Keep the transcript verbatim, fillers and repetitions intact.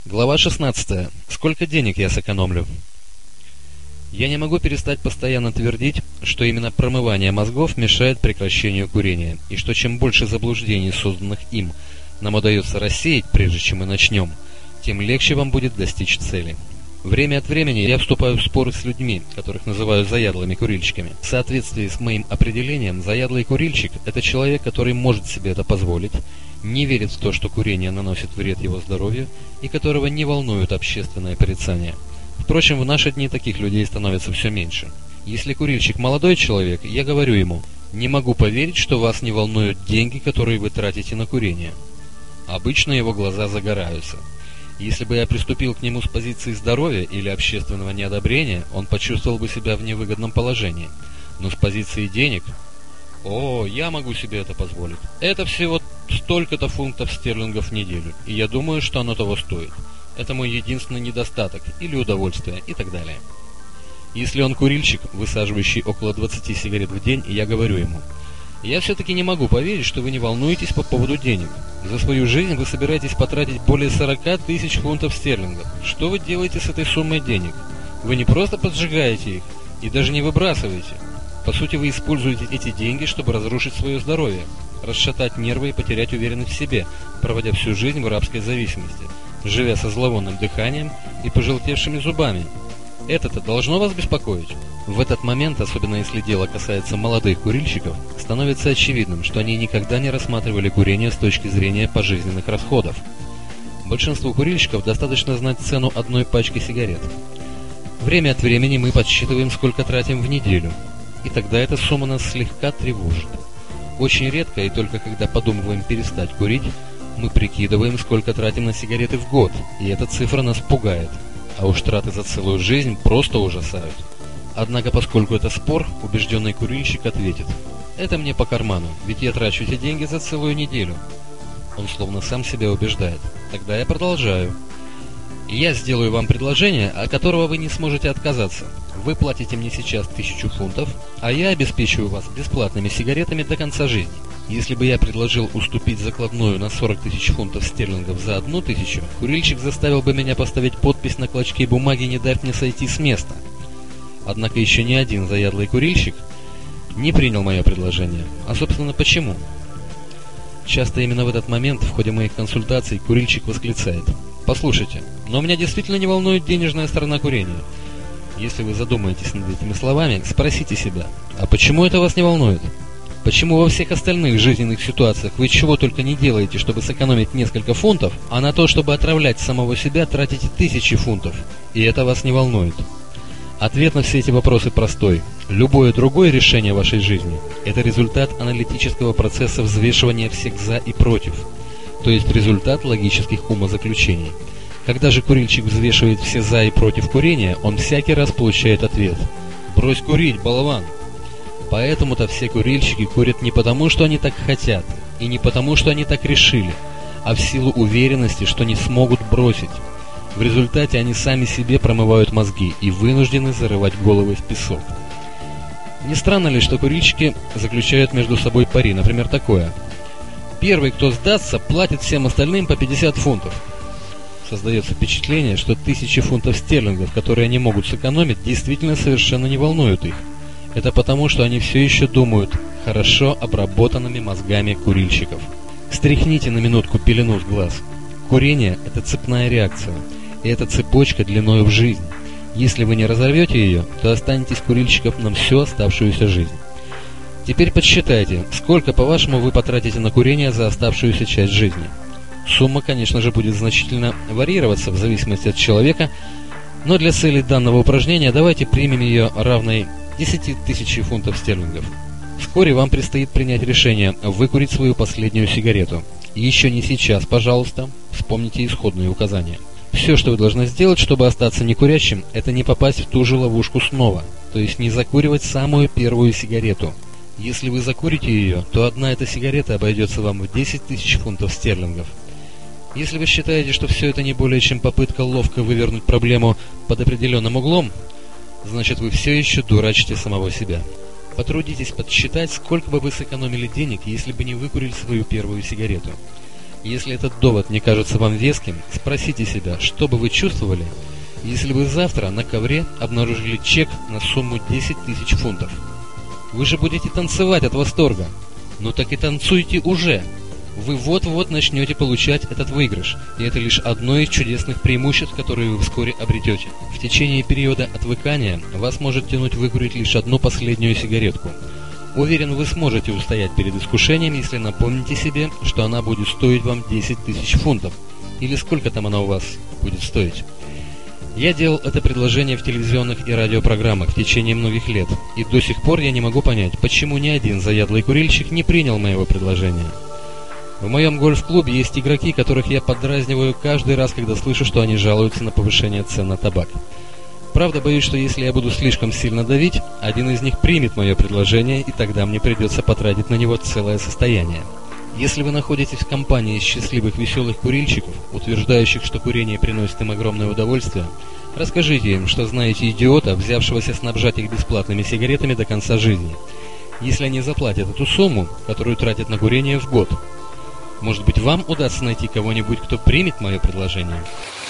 Глава шестнадцатая. Сколько денег я сэкономлю? Я не могу перестать постоянно твердить, что именно промывание мозгов мешает прекращению курения, и что чем больше заблуждений, созданных им, нам удается рассеять, прежде чем мы начнем, тем легче вам будет достичь цели. Время от времени я вступаю в споры с людьми, которых называю заядлыми курильщиками. В соответствии с моим определением, заядлый курильщик – это человек, который может себе это позволить, не верит в то, что курение наносит вред его здоровью, и которого не волнует общественное порицание. Впрочем, в наши дни таких людей становится все меньше. Если курильщик молодой человек, я говорю ему: не могу поверить, что вас не волнуют деньги, которые вы тратите на курение. Обычно его глаза загораются. Если бы я приступил к нему с позиции здоровья или общественного неодобрения, он почувствовал бы себя в невыгодном положении. Но с позиции денег... О, я могу себе это позволить. Это всего столько-то фунтов стерлингов в неделю, и я думаю, что оно того стоит. Это мой единственный недостаток, или удовольствие, и так далее. Если он курильщик, высаживающий около двадцати сигарет в день, я говорю ему: я все-таки не могу поверить, что вы не волнуетесь по поводу денег. За свою жизнь вы собираетесь потратить более сорока тысяч фунтов стерлингов. Что вы делаете с этой суммой денег? Вы не просто поджигаете их, и даже не выбрасываете. По сути, вы используете эти деньги, чтобы разрушить свое здоровье, расшатать нервы и потерять уверенность в себе, проводя всю жизнь в рабской зависимости, живя со зловонным дыханием и пожелтевшими зубами. Это-то должно вас беспокоить? В этот момент, особенно если дело касается молодых курильщиков, становится очевидным, что они никогда не рассматривали курение с точки зрения пожизненных расходов. Большинству курильщиков достаточно знать цену одной пачки сигарет. Время от времени мы подсчитываем, сколько тратим в неделю, и тогда эта сумма нас слегка тревожит. Очень редко, и только когда подумываем перестать курить, мы прикидываем, сколько тратим на сигареты в год, и эта цифра нас пугает. А уж траты за целую жизнь просто ужасают. Однако, поскольку это спор, убежденный курильщик ответит: это мне по карману, ведь я трачу эти деньги за целую неделю. Он словно сам себя убеждает. Тогда я продолжаю. Я сделаю вам предложение, от которого вы не сможете отказаться. Вы платите мне сейчас тысячу фунтов, а я обеспечиваю вас бесплатными сигаретами до конца жизни. Если бы я предложил уступить закладную на сорок тысяч фунтов стерлингов за одну тысячу, курильщик заставил бы меня поставить подпись на клочке бумаги, не дав мне сойти с места. Однако еще ни один заядлый курильщик не принял мое предложение. А собственно почему? Часто именно в этот момент в ходе моих консультаций курильщик восклицает: послушайте, но меня действительно не волнует денежная сторона курения. Если вы задумаетесь над этими словами, спросите себя: а почему это вас не волнует? Почему во всех остальных жизненных ситуациях вы чего только не делаете, чтобы сэкономить несколько фунтов, а на то, чтобы отравлять самого себя, тратите тысячи фунтов, и это вас не волнует? Ответ на все эти вопросы простой. Любое другое решение вашей жизни – это результат аналитического процесса взвешивания всех «за» и «против», то есть результат логических умозаключений. Когда же курильщик взвешивает все «за» и «против» курения, он всякий раз получает ответ: «Брось курить, болван!» Поэтому-то все курильщики курят не потому, что они так хотят, и не потому, что они так решили, а в силу уверенности, что не смогут бросить. В результате они сами себе промывают мозги и вынуждены зарывать головы в песок. Не странно ли, что курильщики заключают между собой пари, например, такое: первый, кто сдастся, платит всем остальным по пятьдесят фунтов. Создается впечатление, что тысячи фунтов стерлингов, которые они могут сэкономить, действительно совершенно не волнуют их. Это потому, что они все еще думают хорошо обработанными мозгами курильщиков. Стряхните на минутку пелену с глаз. Курение – это цепная реакция, и это цепочка длиною в жизнь. Если вы не разорвете ее, то останетесь курильщиком на всю оставшуюся жизнь. Теперь подсчитайте, сколько, по-вашему, вы потратите на курение за оставшуюся часть жизни. Сумма, конечно же, будет значительно варьироваться в зависимости от человека, но для целей данного упражнения давайте примем ее равной десяти тысячам фунтов стерлингов. Вскоре вам предстоит принять решение выкурить свою последнюю сигарету. И еще не сейчас, пожалуйста, вспомните исходные указания. Все, что вы должны сделать, чтобы остаться некурящим, это не попасть в ту же ловушку снова, то есть не закуривать самую первую сигарету. Если вы закурите ее, то одна эта сигарета обойдется вам в десять тысяч фунтов стерлингов. Если вы считаете, что все это не более чем попытка ловко вывернуть проблему под определенным углом, значит, вы все еще дурачите самого себя. Потрудитесь подсчитать, сколько бы вы сэкономили денег, если бы не выкурили свою первую сигарету. Если этот довод не кажется вам веским, спросите себя, что бы вы чувствовали, если бы завтра на ковре обнаружили чек на сумму десять тысяч фунтов. Вы же будете танцевать от восторга. Ну так и танцуйте уже. Вы вот-вот начнете получать этот выигрыш, и это лишь одно из чудесных преимуществ, которые вы вскоре обретете. В течение периода отвыкания вас может тянуть выкурить лишь одну последнюю сигаретку. Уверен, вы сможете устоять перед искушением, если напомните себе, что она будет стоить вам десять тысяч фунтов. Или сколько там она у вас будет стоить. Я делал это предложение в телевизионных и радиопрограммах в течение многих лет, и до сих пор я не могу понять, почему ни один заядлый курильщик не принял моего предложения. В моем гольф-клубе есть игроки, которых я поддразниваю каждый раз, когда слышу, что они жалуются на повышение цен на табак. Правда, боюсь, что если я буду слишком сильно давить, один из них примет мое предложение, и тогда мне придется потратить на него целое состояние. Если вы находитесь в компании счастливых веселых курильщиков, утверждающих, что курение приносит им огромное удовольствие, расскажите им, что знаете идиота, взявшегося снабжать их бесплатными сигаретами до конца жизни, если они заплатят эту сумму, которую тратят на курение в год. Может быть, вам удастся найти кого-нибудь, кто примет мое предложение?